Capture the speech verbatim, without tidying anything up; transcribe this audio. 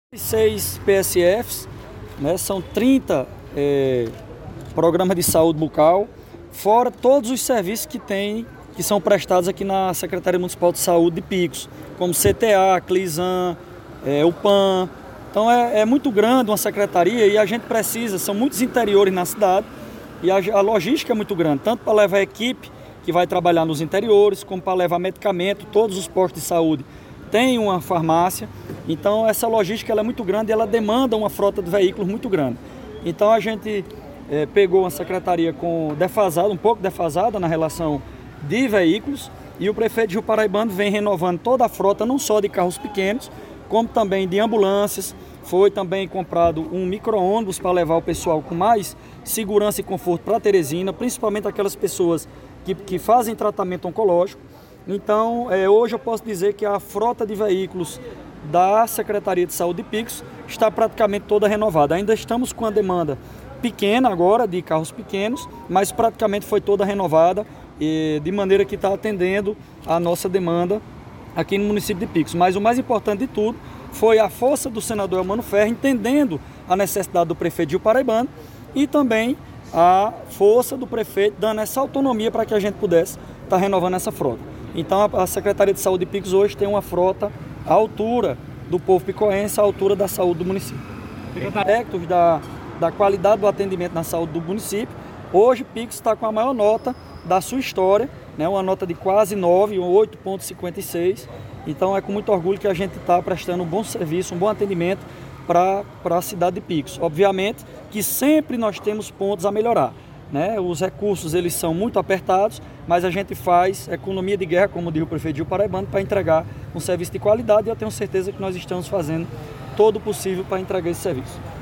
seis P S Fs, né, são trinta é, programas de saúde bucal, fora todos os serviços que tem, que são prestados aqui na Secretaria Municipal de Saúde de Picos, como C T A, Clisan, é, o P A N. Então é, é muito grande uma secretaria e a gente precisa, são muitos interiores na cidade e a, a logística é muito grande, tanto para levar a equipe que vai trabalhar nos interiores, como para levar medicamento. Todos os postos de saúde têm uma farmácia, então essa logística ela é muito grande e ela demanda uma frota de veículos muito grande. Então a gente é, pegou uma secretaria com defasada, um pouco defasada na relação de veículos, e o prefeito de Rio Paraibano vem renovando toda a frota, não só de carros pequenos, como também de ambulâncias. Foi também comprado um micro-ônibus para levar o pessoal com mais segurança e conforto para Teresina, principalmente aquelas pessoas que, que fazem tratamento oncológico. Então, é, hoje eu posso dizer que a frota de veículos da Secretaria de Saúde de Picos está praticamente toda renovada. Ainda estamos com a demanda pequena agora, de carros pequenos, mas praticamente foi toda renovada, e, de maneira que está atendendo a nossa demanda aqui no município de Picos. Mas o mais importante de tudo foi a força do senador Elmano Ferreira, entendendo a necessidade do prefeito de Rio Paraibano, e também a força do prefeito dando essa autonomia para que a gente pudesse estar renovando essa frota. Então a Secretaria de Saúde de Picos hoje tem uma frota à altura do povo picoense, à altura da saúde do município. Aspectos da, da qualidade do atendimento na saúde do município, hoje Picos está com a maior nota da sua história, né, uma nota de quase nove, oito vírgula cinquenta e seis. Então é com muito orgulho que a gente está prestando um bom serviço, um bom atendimento para a cidade de Picos. Obviamente que sempre nós temos pontos a melhorar, né? Os recursos eles são muito apertados, mas a gente faz economia de guerra, como diz o prefeito de Rio Paraibano, para entregar um serviço de qualidade, e eu tenho certeza que nós estamos fazendo todo o possível para entregar esse serviço.